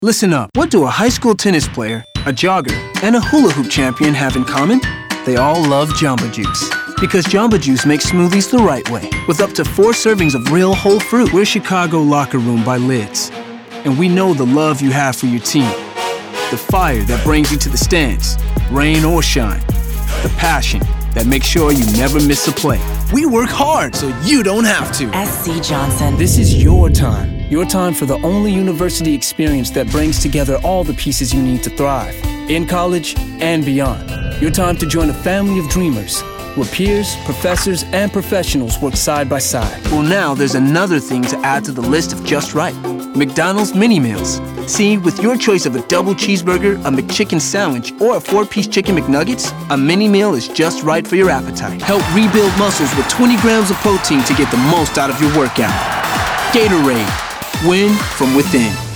Listen up. What do a high school tennis player, a jogger, and a hula hoop champion have in common? They all love Jamba Juice. Because Jamba Juice makes smoothies the right way, with up to 4 servings of real whole fruit. We're Chicago Locker Room by Lids, and we know the love you have for your team. The fire that brings you to the stands, rain or shine. The passion that makes sure you never miss a play. We work hard so you don't have to. SC Johnson. This is your time. Your time for the only university experience that brings together all the pieces you need to thrive, in college and beyond. Your time to join a family of dreamers, where peers, professors, and professionals work side by side. Well, now there's another thing to add to the list of just right. McDonald's Mini Meals. See, with your choice of a double cheeseburger, a McChicken sandwich, or a 4-piece chicken McNuggets, a mini meal is just right for your appetite. Help rebuild muscles with 20 grams of protein to get the most out of your workout. Gatorade. Win from within.